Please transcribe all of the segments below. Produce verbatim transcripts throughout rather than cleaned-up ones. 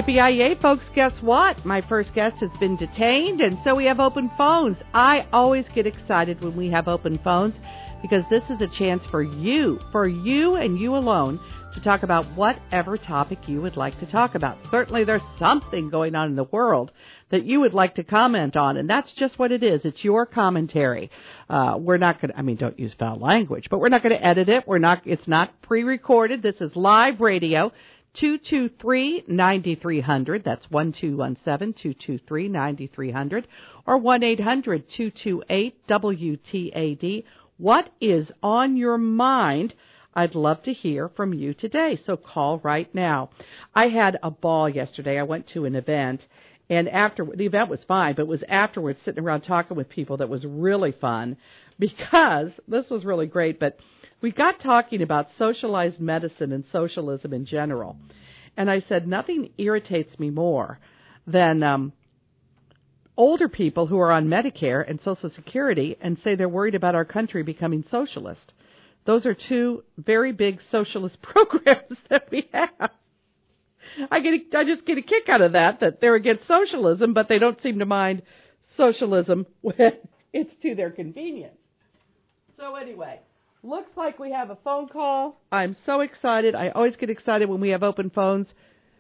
Yippee-yi-yay, folks, guess what? My first guest has been detained, and so we have open phones. I always get excited when we have open phones because this is a chance for you, for you and you alone, to talk about whatever topic you would like to talk about. Certainly there's something going on in the world that you would like to comment on, and that's just what it is. It's your commentary. Uh, we're not going to, I mean, don't use foul language, but we're not going to edit it. We're not, it's not pre-recorded. This is live radio. two two three, nine three zero zero. That's one two one seven, two two three, nine three zero zero or one eight hundred, two two eight, W T A D. What is on your mind? I'd love to hear from you today, so call right now. I had a ball yesterday. I went to an event, and after the event was fine, but it was afterwards sitting around talking with people that was really fun because this was really great, but we got talking about socialized medicine and socialism in general. And I said, nothing irritates me more than um, older people who are on Medicare and Social Security and say they're worried about our country becoming socialist. Those are two very big socialist programs that we have. I get, a, I just get a kick out of that, that they're against socialism, but they don't seem to mind socialism when it's to their convenience. So anyway, looks like we have a phone call. I'm so excited. I always get excited when we have open phones.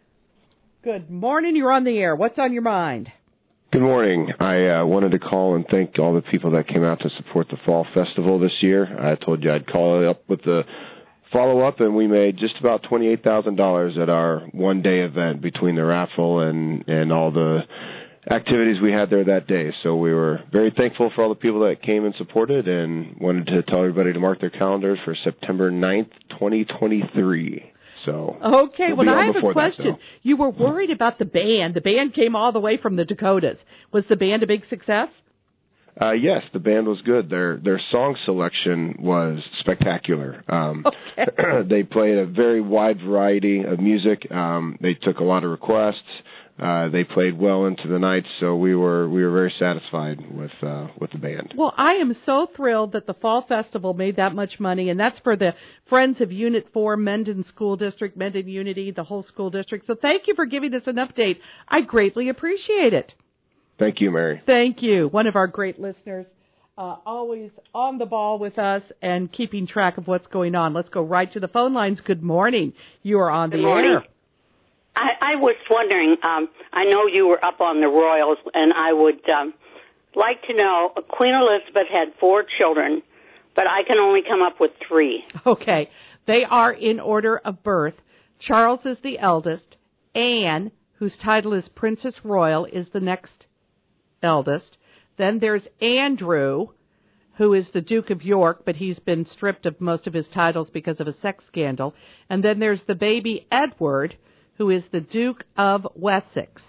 Good morning. You're on the air. What's on your mind? Good morning. I uh, wanted to call and thank all the people that came out to support the Fall Festival this year. I told you I'd call up with the follow-up, and we made just about twenty-eight thousand dollars at our one-day event between the raffle and, and all the activities we had there that day. So we were very thankful for all the people that came and supported and wanted to tell everybody to mark their calendars for September ninth, twenty twenty-three. So okay, we'll well, I have a question. That, you were worried about the band. The band came all the way from the Dakotas. Was the band a big success? Uh, yes, the band was good. Their their song selection was spectacular. Um, okay. They played a very wide variety of music. Um, they took a lot of requests. Uh, they played well into the night, so we were we were very satisfied with uh, with the band. Well, I am so thrilled that the Fall Festival made that much money, and that's for the Friends of Unit four, Mendon School District, Mendon Unity, the whole school district. So thank you for giving us an update. I greatly appreciate it. Thank you, Mary. Thank you. One of our great listeners, uh, always on the ball with us and keeping track of what's going on. Let's go right to the phone lines. Good morning. You are on the Good morning. air. I, I was wondering, um, I know you were up on the Royals, and I would um, like to know, Queen Elizabeth had four children, but I can only come up with three. Okay. They are in order of birth. Charles is the eldest. Anne, whose title is Princess Royal, is the next eldest. Then there's Andrew, who is the Duke of York, but he's been stripped of most of his titles because of a sex scandal. And then there's the baby Edward, who is the Duke of Wessex.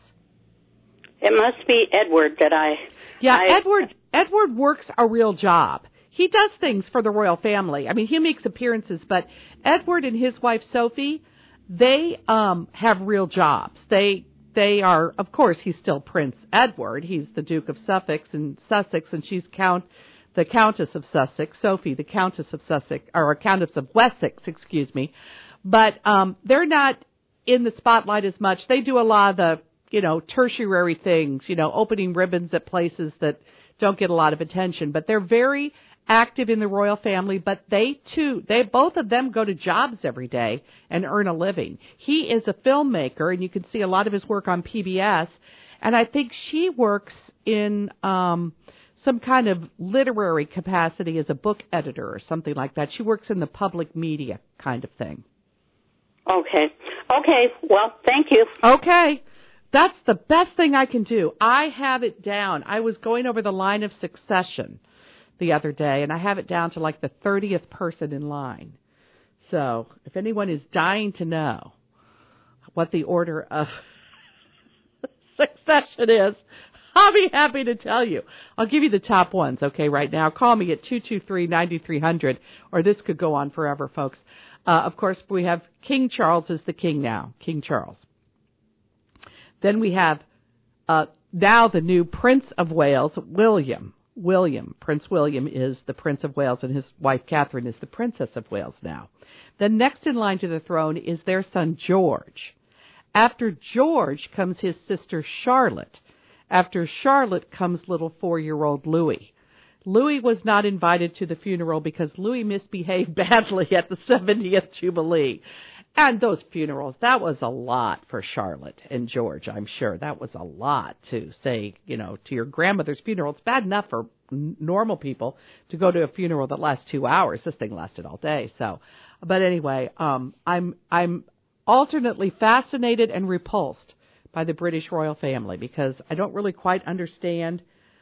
It must be Edward that I... Yeah, I, Edward Edward works a real job. He does things for the royal family. I mean, he makes appearances, but Edward and his wife Sophie, they um, have real jobs. They they are, of course, he's still Prince Edward. He's the Duke of Sussex and Sussex, and she's Count the Countess of Sussex. Sophie, the Countess of Sussex, or Countess of Wessex, excuse me. But um, they're not in the spotlight as much. They do a lot of the, you know, tertiary things, you know, opening ribbons at places that don't get a lot of attention. But they're very active in the royal family, but they too, they both of them go to jobs every day and earn a living. He is a filmmaker, and you can see a lot of his work on P B S. And I think she works in um, some kind of literary capacity as a book editor or something like that. She works in the public media kind of thing. Okay. Okay. Well, thank you. Okay. That's the best thing I can do. I have it down. I was going over the line of succession the other day, and I have it down to like the thirtieth person in line. So if anyone is dying to know what the order of succession is, I'll be happy to tell you. I'll give you the top ones, okay, right now. Call me at two two three, nine three zero zero, or this could go on forever, folks. Uh, of course, we have King Charles is the king now, King Charles. Then we have uh, now the new Prince of Wales, William. William, Prince William is the Prince of Wales, and his wife Catherine is the Princess of Wales now. Then next in line to the throne is their son George. After George comes his sister Charlotte. After Charlotte comes little four-year-old Louis. Louis was not invited to the funeral because Louis misbehaved badly at the seventieth Jubilee. And those funerals, that was a lot for Charlotte and George, I'm sure. That was a lot to say, you know, to your grandmother's funeral. It's bad enough for n- normal people to go to a funeral that lasts two hours. This thing lasted all day. So, but anyway, um, I'm I'm alternately fascinated and repulsed by the British royal family because I don't really quite understand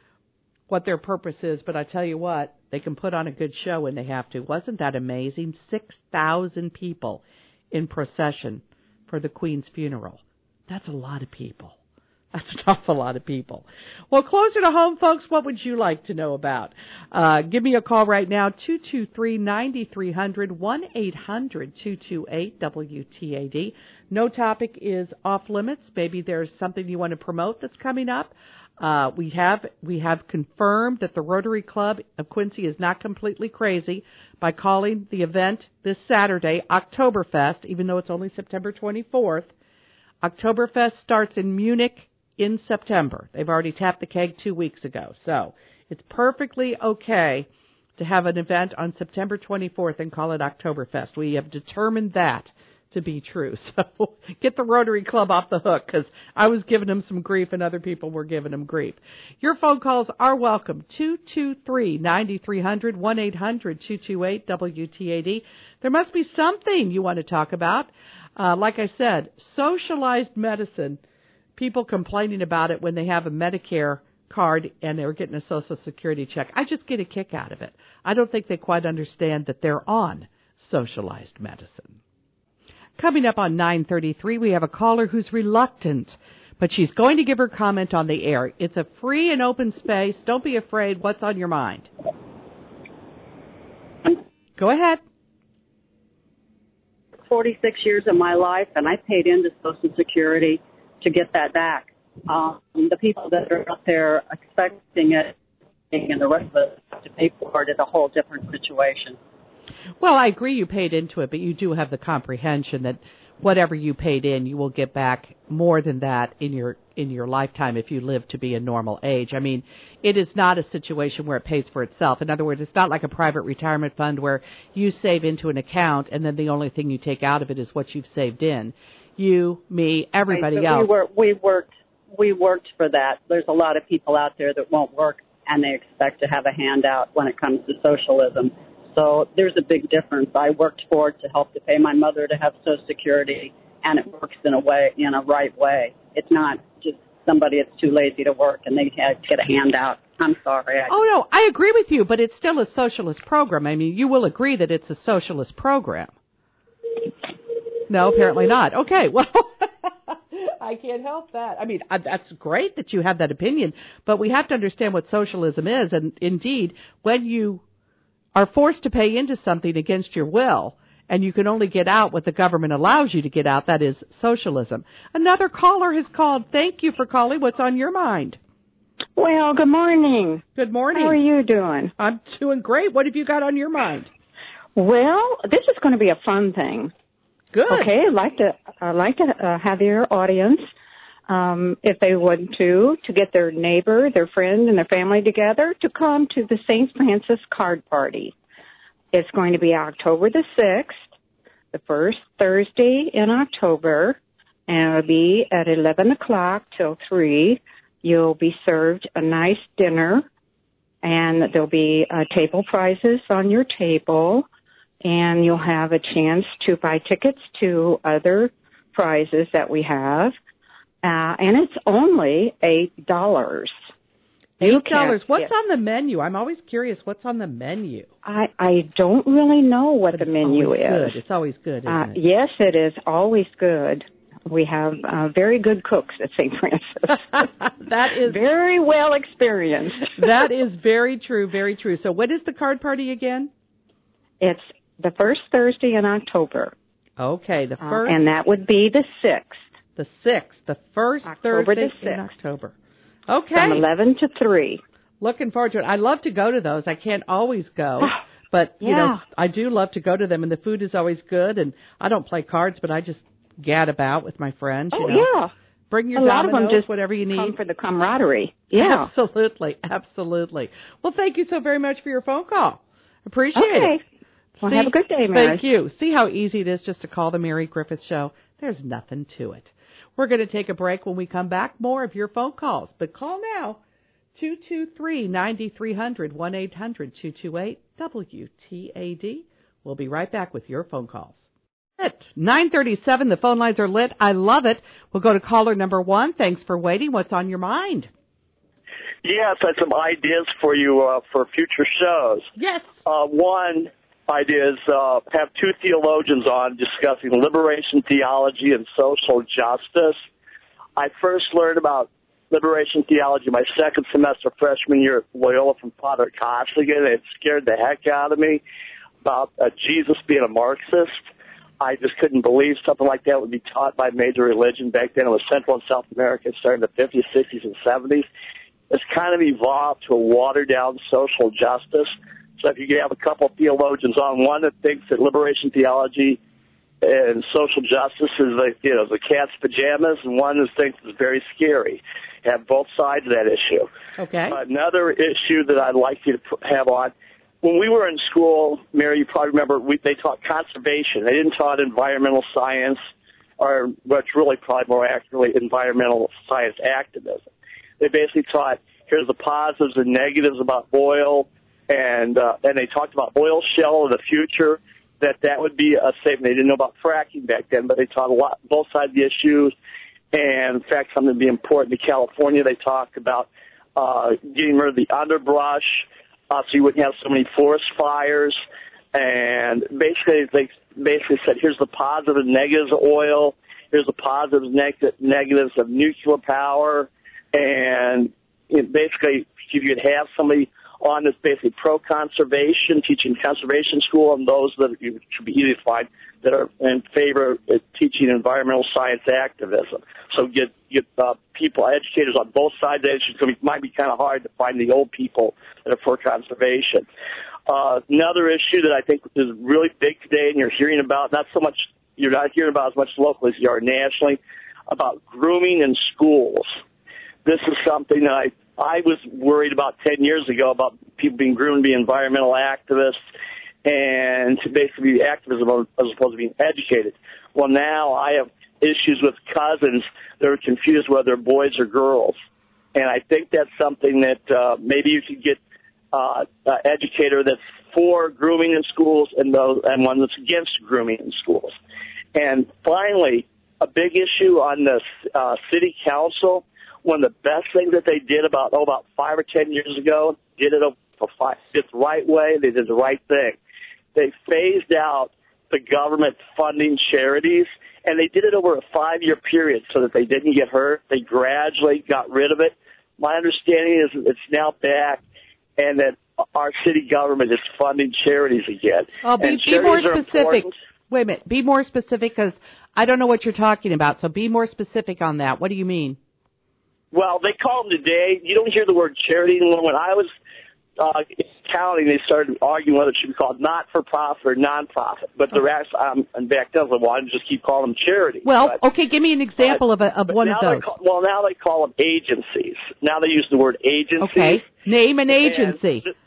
what their purpose is. But I tell you what, they can put on a good show when they have to. Wasn't that amazing? six thousand people in procession for the Queen's funeral. That's a lot of people. That's an awful lot of people. Well, closer to home, folks, what would you like to know about? Uh, give me a call right now, two two three, nine three hundred, one eight hundred, two two eight, W T A D. No topic is off limits. Maybe there's something you want to promote that's coming up. Uh, we have we have confirmed that the Rotary Club of Quincy is not completely crazy by calling the event this Saturday Oktoberfest, even though it's only September twenty-fourth. Oktoberfest starts in Munich in September. They've already tapped the keg two weeks ago. So it's perfectly okay to have an event on September twenty-fourth and call it Oktoberfest. We have determined that to be true. So get the Rotary Club off the hook because I was giving them some grief and other people were giving them grief. Your phone calls are welcome. two two three, nine three hundred, one eight hundred, two two eight, W T A D. There must be something you want to talk about. Uh, like I said, socialized medicine, people complaining about it when they have a Medicare card and they're getting a Social Security check. I just get a kick out of it. I don't think they quite understand that they're on socialized medicine. Coming up on nine thirty-three, we have a caller who's reluctant, but she's going to give her comment on the air. It's a free and open space. Don't be afraid. What's on your mind? Go ahead. forty-six years of my life, and I paid into Social Security to get that back. Um, the people that are out there expecting it and the rest of us have to pay for it is a whole different situation. Well, I agree you paid into it, but you do have the comprehension that whatever you paid in, you will get back more than that in your in your lifetime if you live to be a normal age. I mean, it is not a situation where it pays for itself. In other words, it's not like a private retirement fund where you save into an account and then the only thing you take out of it is what you've saved in. You, me, everybody right, so else. We, were, we worked. We worked for that. There's a lot of people out there that won't work and they expect to have a handout when it comes to socialism. So there's a big difference. I worked for it to help to pay my mother to have Social Security, and it works in a way, in a right way. It's not just somebody that's too lazy to work and they have to get a handout. I'm sorry. I oh, no, I agree with you, but it's still a socialist program. I mean, you will agree that it's a socialist program. No, apparently not. Okay, well, I can't help that. I mean, that's great that you have that opinion, but we have to understand what socialism is. And indeed, when you are forced to pay into something against your will, and you can only get out what the government allows you to get out, that is socialism. Another caller has called. Thank you for calling. What's on your mind? Well, good morning. Good morning. How are you doing? I'm doing great. What have you got on your mind? Well, this is going to be a fun thing. Good. Okay, I'd like to, I'd like to uh, have your audience, um, if they would to, to get their neighbor, their friend, and their family together to come to the Saint Francis Card Party. It's going to be October the sixth, the first Thursday in October, and it'll be at eleven o'clock till three. You'll be served a nice dinner, and there'll be uh, table prizes on your table, and you'll have a chance to buy tickets to other prizes that we have. Uh, and it's only eight dollars. Eight dollars. What's on the menu? I'm always curious. What's on the menu? I I don't really know what the menu is. Good. It's always good, isn't uh, it? Yes, it is always good. We have uh, very good cooks at Saint Francis. That is very well experienced. That is very true. Very true. So, when is the card party again? It's the first Thursday in October. Okay, the first, uh, and that would be the sixth. The sixth, the first October Thursday the sixth. in October. Okay. From eleven to three. Looking forward to it. I love to go to those. I can't always go, but, you yeah. know, I do love to go to them, and the food is always good, and I don't play cards, but I just gad about with my friends. Oh, you know. yeah. Bring your a lot dominoes, of them just whatever you need. Come for the camaraderie. Yeah. Absolutely, absolutely. Well, thank you so very much for your phone call. Appreciate okay. it. Well, See, have a good day, Mary. Thank you. See how easy it is just to call the Mary Griffith Show? There's nothing to it. We're going to take a break. When we come back, more of your phone calls. But call now, two two three, nine three zero zero, one eight hundred, two two eight, W T A D. We'll be right back with your phone calls. At nine thirty-seven, the phone lines are lit. I love it. We'll go to caller number one. Thanks for waiting. What's on your mind? Yes, I have some ideas for you uh, for future shows. Yes. Uh, one idea is uh, have two theologians on discussing liberation theology and social justice. I first learned about liberation theology my second semester freshman year at Loyola from Father Costigan. It scared the heck out of me about uh, Jesus being a Marxist. I just couldn't believe something like that would be taught by major religion. Back then it was Central and South America. It started in the fifties, sixties, and seventies. It's kind of evolved to a watered-down social justice. So if you could have a couple of theologians on, one that thinks that liberation theology and social justice is like, you know, the cat's pajamas, and one that thinks it's very scary. Have both sides of that issue. Okay. Another issue that I'd like you to have on, when we were in school, Mary, you probably remember, we, they taught conservation. They didn't taught environmental science, or what's really probably more accurately, environmental science activism. They basically taught, here's the positives and negatives about oil, and uh, and they talked about oil shale in the future, that that would be a safe. They didn't know about fracking back then, but they taught a lot, both sides of the issues. And, in fact, something to be important to California, they talked about uh, getting rid of the underbrush, Uh, so you wouldn't have so many forest fires, and basically they basically said, here's the positive and negatives of oil, here's the positives and neg- negatives of nuclear power, and it basically if you could have somebody on that's basically pro-conservation, teaching conservation school, and those that you should be easy to find that are in favor of teaching environmental science activism. So get get uh, people, educators on both sides of the issue. It might be kind of hard to find the old people that are for conservation. Uh, another issue that I think is really big today, and you're hearing about, not so much, you're not hearing about as much locally as you are nationally, about grooming in schools. This is something that I, I was worried about ten years ago, about people being groomed to be environmental activists and to basically be activism as opposed to being educated. Well, now I have issues with cousins that are confused whether they're boys or girls. And I think that's something that uh, maybe you could get uh, an educator that's for grooming in schools and, those, and one that's against grooming in schools. And finally, a big issue on the uh, city council, one of the best things that they did about, oh, about five or ten years ago, did it for five, did it the right way, they did the right thing. They phased out the government funding charities, and they did it over a five-year period so that they didn't get hurt. They gradually got rid of it. My understanding is it's now back, and that our city government is funding charities again. Oh, be, be more specific. Wait a minute. Be more specific, because I don't know what you're talking about, so be more specific on that. What do you mean? Well, they call them today. You don't hear the word charity anymore. When I was uh, counting, they started arguing whether it should be called not-for-profit or non-profit. But the rest, um, and back then, I wanted to just keep calling them charity. Well, but, okay, give me an example but, of, a, of one of those. Call, well, now they call them agencies. Now they use the word agencies. Okay, name an agency. And,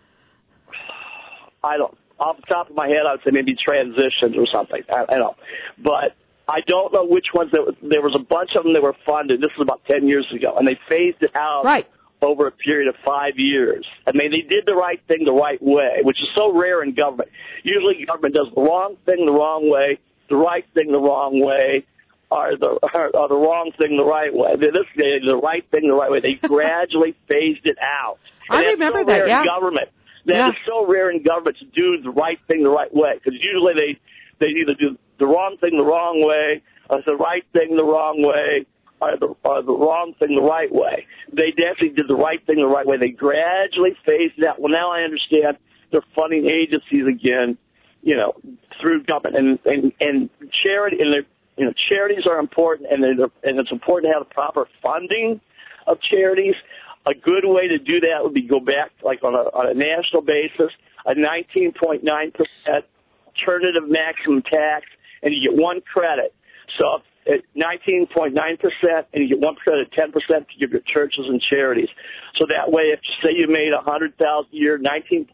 I don't, off the top of my head, I would say maybe transitions or something. I, I don't know. But I don't know which ones. There was, there was a bunch of them that were funded. This was about ten years ago, and they phased it out right. over a period of five years. I mean, they did the right thing the right way, which is so rare in government. Usually government does the wrong thing the wrong way, the right thing the wrong way, or the, or, or the wrong thing the right way. This day, the right thing the right way. They gradually phased it out. And I remember so that, rare yeah. in government. That yeah. is so rare in government to do the right thing the right way, because usually they, they either do the wrong thing the wrong way, or the right thing the wrong way, or the, or the wrong thing the right way. They definitely did the right thing the right way. They gradually phased it out. Well, now I understand they're funding agencies again, you know, through government. And, and, and charity, and you know, charities are important, and, they're, and it's important to have the proper funding of charities. A good way to do that would be go back, like on a, on a national basis, a nineteen point nine percent alternative maximum tax, and you get one credit. So at nineteen point nine percent, and you get one percent at ten percent to give your churches and charities. So that way, if say you made one hundred thousand dollars a year, nineteen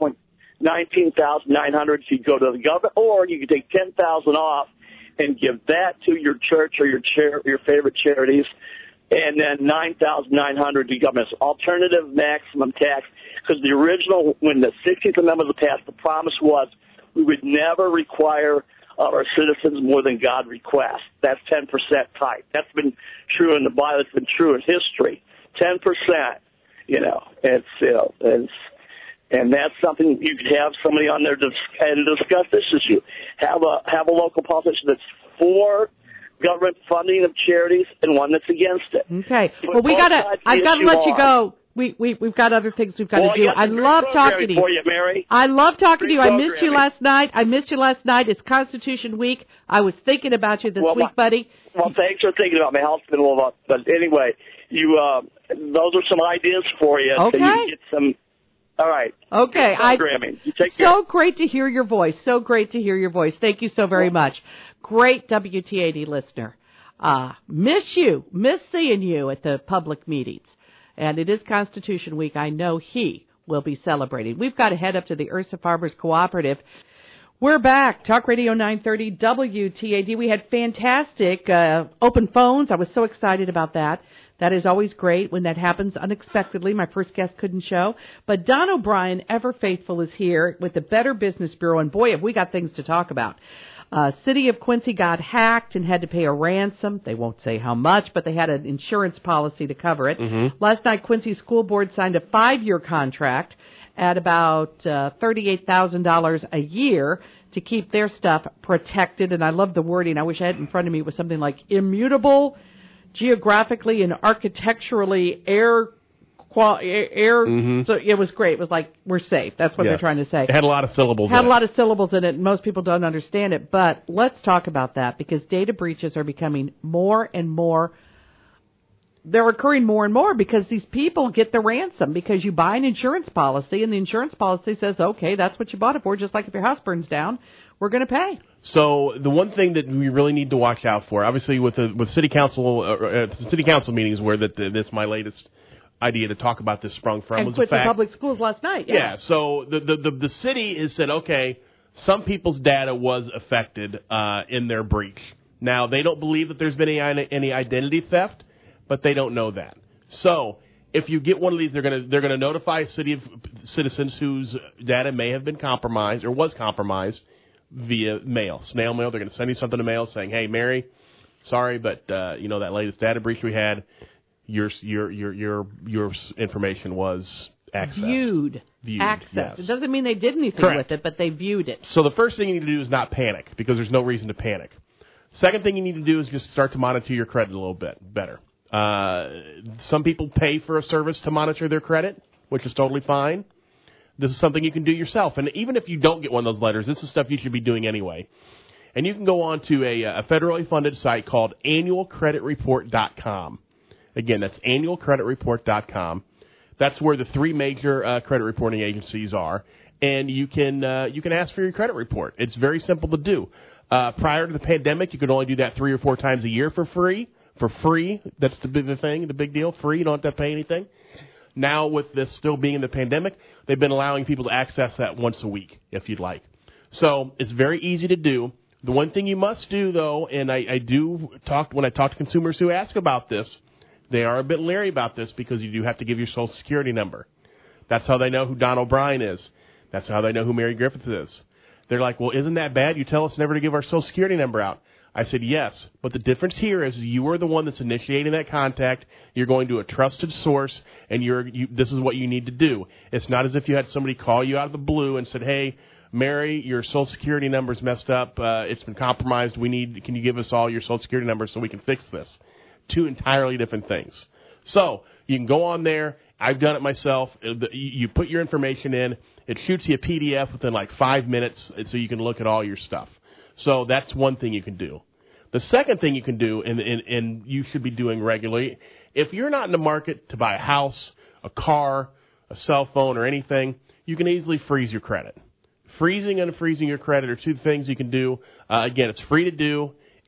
thousand nine hundred dollars, you go to the government, or you could take ten thousand dollars off and give that to your church or your char- your favorite charities, and then nine thousand nine hundred dollars to government. It's alternative maximum tax, because the original, when the sixteenth Amendment was passed, the promise was we would never require of our citizens more than God requests. That's ten percent type. That's been true in the Bible. It's been true in history. ten percent, you know, it's, you know, it's, and that's something you could have somebody on there to, and discuss this issue. Have a, have a local politician that's for government funding of charities and one that's against it. Okay. Well, we gotta, I've got to let you go. We, we, we've got other things we've got well, to do. I love talking to you. For you, Mary. I love talking to you. I missed you programming. last night. I missed you last night. It's Constitution Week. I was thinking about you this well, week, my, buddy. Well, thanks for thinking about my hospital. About, but anyway, you, uh, those are some ideas for you. Okay. So you can get some. All right. Okay. Programming. You take so care. great to hear your voice. So great to hear your voice. Thank you so very well, much. Great W T eighty listener. Uh, miss you. Miss seeing you at the public meetings. And it is Constitution Week. I know he will be celebrating. We've got to head up to the Ursa Farmers Cooperative. We're back. Talk Radio nine thirty W T A D. We had fantastic uh, open phones. I was so excited about that. That is always great when that happens unexpectedly. My first guest couldn't show. But Don O'Brien, ever faithful, is here with the Better Business Bureau. And boy, have we got things to talk about. Uh, City of Quincy got hacked and had to pay a ransom. They won't say how much, but they had an insurance policy to cover it. Mm-hmm. Last night, Quincy School Board signed a five-year contract at about uh, thirty-eight thousand dollars a year to keep their stuff protected. And I love the wording. I wish I had it in front of me. It was something like immutable, geographically and architecturally air Qual, air, mm-hmm. So it was great. It was like, we're safe. That's what yes. they're trying to say. It had a lot of syllables Had in a it. lot of syllables in it, and most people don't understand it. But let's talk about that, because data breaches are becoming more and more, they're occurring more and more because these people get the ransom because you buy an insurance policy, and the insurance policy says, okay, that's what you bought it for, just like if your house burns down, we're going to pay. So the one thing that we really need to watch out for, obviously with the with city council, uh, uh, city council meetings where that the, this my latest idea to talk about this sprung from and was quit the the fact, public schools last night. Yeah. yeah so the, the the the city has said, okay, some people's data was affected uh, in their breach. Now they don't believe that there's been any any identity theft, but they don't know that. So if you get one of these, they're gonna they're gonna notify city of citizens whose data may have been compromised or was compromised via mail, snail mail. They're gonna send you something in the mail saying, hey, Mary, sorry, but uh, you know that latest data breach we had. Your your your your your information was accessed. Viewed. Viewed. Accessed. Yes. It doesn't mean they did anything Correct. with it, but they viewed it. So the first thing you need to do is not panic, because there's no reason to panic. Second thing you need to do is just start to monitor your credit a little bit better. Uh, some people pay for a service to monitor their credit, which is totally fine. This is something you can do yourself. And even if you don't get one of those letters, this is stuff you should be doing anyway. And you can go on to a, a federally funded site called annual credit report dot com. Again, that's annual credit report dot com. That's where the three major uh, credit reporting agencies are, and you can uh, you can ask for your credit report. It's very simple to do. Uh, prior to the pandemic, you could only do that three or four times a year for free. For free, that's the big the thing, the big deal. Free, you don't have to pay anything. Now, with this still being in the pandemic, they've been allowing people to access that once a week, if you'd like. So it's very easy to do. The one thing you must do, though, and I, I do talk when I talk to consumers who ask about this, they are a bit leery about this because you do have to give your Social Security number. That's how they know who Don O'Brien is. That's how they know who Mary Griffith is. They're like, well, isn't that bad? You tell us never to give our Social Security number out. I said, yes, but the difference here is you are the one that's initiating that contact. You're going to a trusted source, and you're you, this is what you need to do. It's not as if you had somebody call you out of the blue and said, hey, Mary, your Social Security number's messed up. Uh, it's been compromised. We need. Can you give us all your Social Security numbers so we can fix this? Two entirely different things. So you can go on there. I've done it myself. You put your information in. It shoots you a P D F within like five minutes so you can look at all your stuff. So that's one thing you can do. The second thing you can do, and, and, and you should be doing regularly, if you're not in the market to buy a house, a car, a cell phone, or anything, you can easily freeze your credit. Freezing and unfreezing your credit are two things you can do. Uh, again, it's free to do.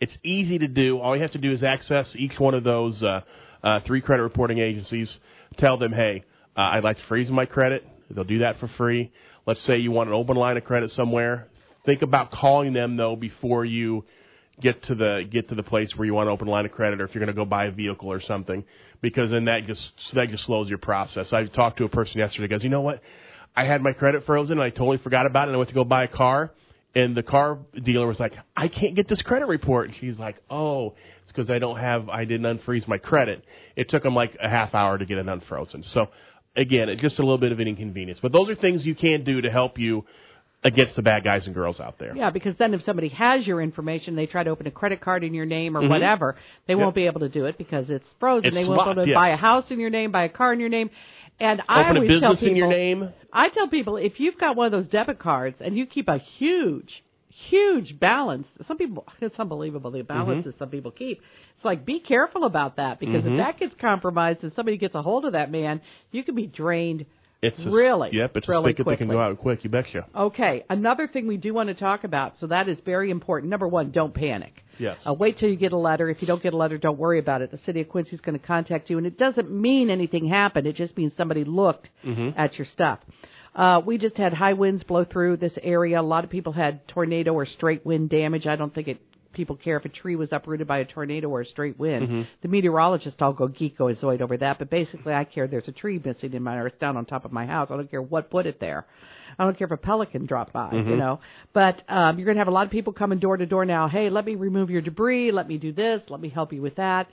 It's easy to do. All you have to do is access each one of those uh, uh, three credit reporting agencies. Tell them, hey, uh, I'd like to freeze my credit. They'll do that for free. Let's say you want an open line of credit somewhere. Think about calling them, though, before you get to the get to the place where you want an open line of credit, or if you're going to go buy a vehicle or something, because then that just that just slows your process. I talked to a person yesterday. Goes, you know what? I had my credit frozen, and I totally forgot about it. And I went to go buy a car, and the car dealer was like, "I can't get this credit report." And she's like, "Oh, it's because I don't have. I didn't unfreeze my credit." It took them like a half hour to get it unfrozen. So, again, it's just a little bit of an inconvenience. But those are things you can do to help you against the bad guys and girls out there. Yeah, because then if somebody has your information, they try to open a credit card in your name or mm-hmm. whatever, they yep. won't be able to do it because it's frozen. It's they won't locked, be able to yes. buy a house in your name, buy a car in your name. And open I always a business tell people, in your name. I tell people, if you've got one of those debit cards and you keep a huge, huge balance, some people, it's unbelievable the balances mm-hmm. some people keep. It's like, be careful about that, because mm-hmm. if that gets compromised and somebody gets a hold of that man, you can be drained. It's a, really, yep, it's really a spigot quickly. that can go out quick, you betcha. Okay, another thing we do want to talk about, so that is very important. Number one, don't panic. Yes. Uh, wait till you get a letter. If you don't get a letter, don't worry about it. The city of Quincy is going to contact you, and it doesn't mean anything happened. It just means somebody looked mm-hmm. at your stuff. Uh, we just had high winds blow through this area. A lot of people had tornado or straight wind damage. I don't think it. People care if a tree was uprooted by a tornado or a straight wind. Mm-hmm. The meteorologists all go geekozoid over that, but basically I care there's a tree missing in my, or it's down on top of my house. I don't care what put it there. I don't care if a pelican dropped by, mm-hmm. you know. But um, you're going to have a lot of people coming door to door now. Hey, let me remove your debris. Let me do this. Let me help you with that.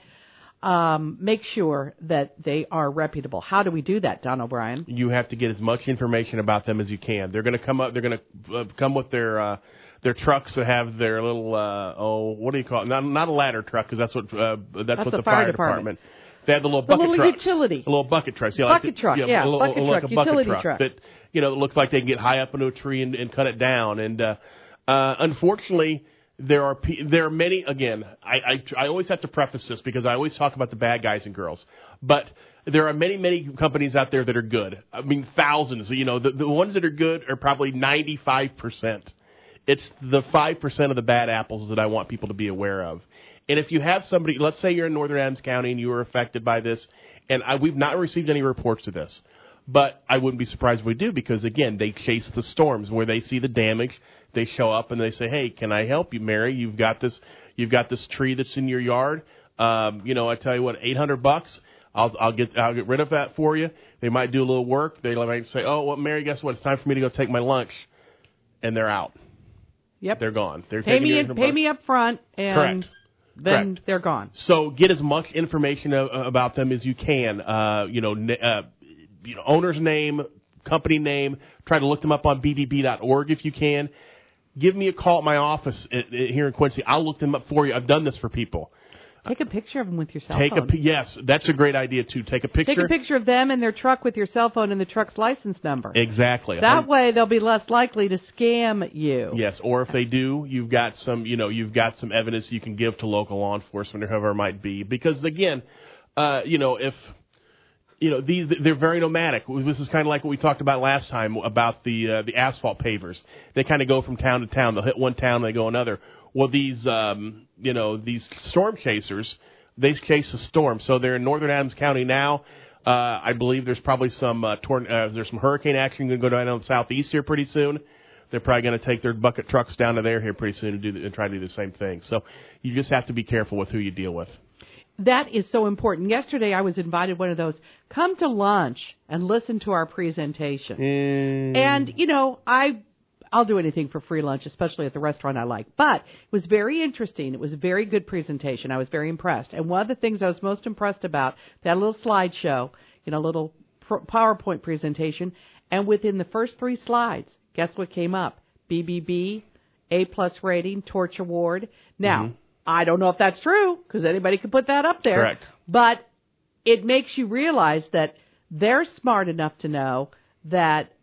Um, make sure that they are reputable. How do we do that, Don O'Brien? You have to get as much information about them as you can. They're going to come up. They're going to uh, come with their uh, their trucks that have their little uh, oh, what do you call it? Not not a ladder truck, because that's what uh, that's, that's what the, the fire, fire department. department. They have the little the bucket little trucks. utility. The little bucket trucks. Yeah, bucket like the, truck, yeah. yeah. A little, bucket like truck, a bucket utility truck, truck. that, you know, it looks like they can get high up into a tree and, and cut it down. And uh, uh, unfortunately, there are there are many. Again, I, I I always have to preface this because I always talk about the bad guys and girls, but there are many many companies out there that are good. I mean, thousands. You know, the the ones that are good are probably ninety-five percent. It's the five percent of the bad apples that I want people to be aware of. And if you have somebody, let's say you're in Northern Adams County and you were affected by this, and I, we've not received any reports of this, but I wouldn't be surprised if we do, because, again, they chase the storms. Where they see the damage, they show up and they say, hey, can I help you, Mary? You've got this you've got this tree that's in your yard. Um, you know, I tell you what, eight hundred bucks, I'll, I'll get I'll get rid of that for you. They might do a little work. They might say, oh, well, Mary, guess what? It's time for me to go take my lunch. And they're out. Yep. They're gone. They're pay taking me your in, pay me up front, and Correct. then Correct. they're gone. So get as much information uh, about them as you can. Uh, you know, uh, you know, owner's name, company name. Try to look them up on B B B dot org if you can. Give me a call at my office at, at, here in Quincy. I'll look them up for you. I've done this for people. Take a picture of them with your cell Take phone. a yes, that's a great idea too. Take a picture. Take a picture of them and their truck with your cell phone and the truck's license number. Exactly. That way they'll be less likely to scam you. Yes, or if they do, you've got some, you know, you've got some evidence you can give to local law enforcement or whoever it might be. Because again, uh, you know, if you know these, they're very nomadic. This is kind of like what we talked about last time about the uh, the asphalt pavers. They kind of go from town to town. They'll hit one town, and they go another. Well, these, um, you know, these storm chasers, they chase a storm. So they're in Northern Adams County now. Uh, I believe there's probably some uh, torn, uh, there's some hurricane action going to go down in the southeast here pretty soon. They're probably going to take their bucket trucks down to there here pretty soon and do the, and try to do the same thing. So you just have to be careful with who you deal with. That is so important. Yesterday I was invited one of those, come to lunch and listen to our presentation. Mm. And, you know, I... I'll do anything for free lunch, especially at the restaurant I like. But it was very interesting. It was a very good presentation. I was very impressed. And one of the things I was most impressed about, that little slideshow, you know, a little PowerPoint presentation, and within the first three slides, guess what came up? B B B, A-plus rating, Torch Award. Now, mm-hmm. I don't know if that's true, because anybody could put that up there. Correct. But it makes you realize that they're smart enough to know that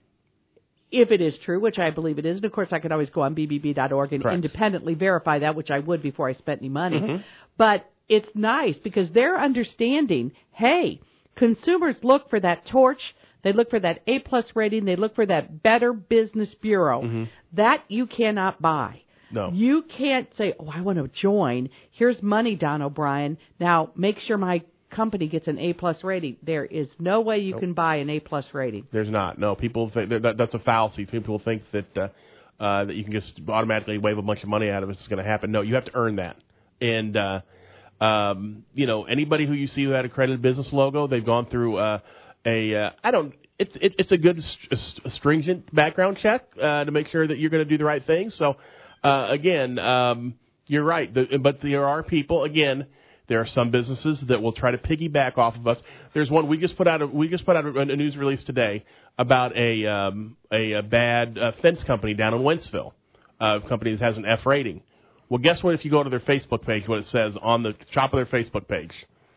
if it is true, which I believe it is, and of course I could always go on B B B dot org and Correct. independently verify that, which I would before I spent any money. Mm-hmm. But it's nice because they're understanding, hey, consumers look for that torch, they look for that A-plus rating, they look for that Better Business Bureau. Mm-hmm. That you cannot buy. No. You can't say, oh, I want to join. Here's money, Don O'Brien. Now, make sure my company gets an A-plus rating. There is no way you nope. can buy an A-plus rating. There's not. No, people think that, that's a fallacy. People think that uh, uh, that you can just automatically wave a bunch of money out of it. It's going to happen. No, you have to earn that. And, uh, um, you know, anybody who you see who had a accredited business logo, they've gone through uh, a, uh, I don't, it's it, it's a good st- stringent background check uh, to make sure that you're going to do the right thing. So, uh, again, um, you're right. The, but there are people, again, there are some businesses that will try to piggyback off of us. There's one we just put out. A, we just put out a, a news release today about a um, a, a bad uh, fence company down in Wentzville, uh, a company that has an F rating. Well, guess what? If you go to their Facebook page, what it says on the top of their Facebook page,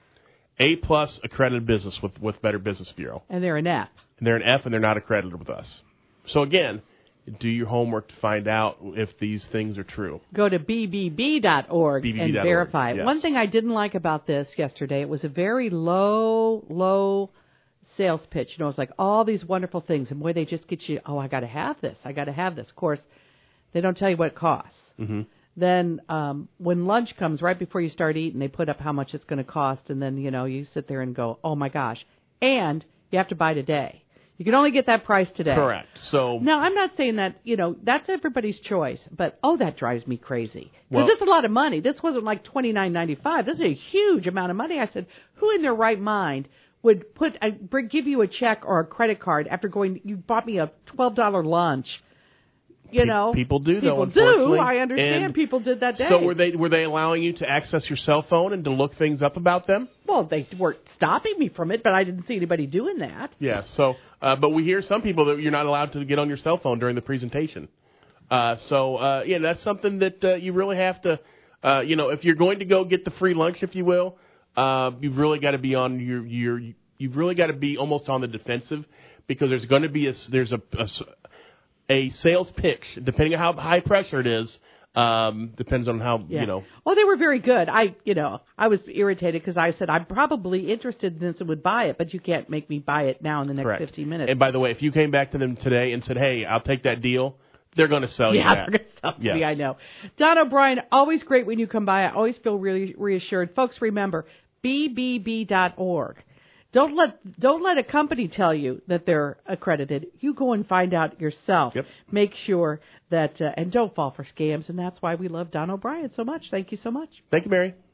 A plus accredited business with with Better Business Bureau, and they're an F. And they're an F, and they're not accredited with us. So again, do your homework to find out if these things are true. Go to B B B dot org B B B and dot org, verify. yes. One thing I didn't like about this yesterday, it was a very low, low sales pitch. You know, it's like all these wonderful things, and boy, they just get you, oh, I got to have this. I got to have this. Of course, they don't tell you what it costs. Mm-hmm. Then um, when lunch comes, right before you start eating, they put up how much it's going to cost, and then, you know, you sit there and go, oh, my gosh. And you have to buy today. You can only get that price today. Correct. So now, I'm not saying that, you know, that's everybody's choice, but, oh, that drives me crazy. Because well, it's a lot of money. This wasn't like twenty-nine ninety-five. This is a huge amount of money. I said, who in their right mind would put a, give you a check or a credit card after going, you bought me a twelve dollars lunch? You know, people do people though. do. I understand. And people did that day. So were they were they allowing you to access your cell phone and to look things up about them? Well, they weren't stopping me from it, but I didn't see anybody doing that. Yeah. So, uh, but we hear some people that you're not allowed to get on your cell phone during the presentation. Uh, so uh, yeah, that's something that uh, you really have to. Uh, you know, if you're going to go get the free lunch, if you will, uh, you've really got to be on your your. You've really got to be almost on the defensive because there's going to be a there's a, a a sales pitch, depending on how high pressure it is, um, depends on how, yeah. you know. Well, they were very good. I, you know, I was irritated because I said, I'm probably interested in this and would buy it, but you can't make me buy it now in the next Correct. fifteen minutes. And by the way, if you came back to them today and said, hey, I'll take that deal, they're going to sell yeah, you that. Yeah, they're going to sell yes. me, I know. Don O'Brien, always great when you come by. I always feel really reassured. Folks, remember, B B B dot org. Don't let don't let a company tell you that they're accredited. You go and find out yourself. Yep. Make sure that, uh, and don't fall for scams, and that's why we love Don O'Brien so much. Thank you so much. Thank you, Mary.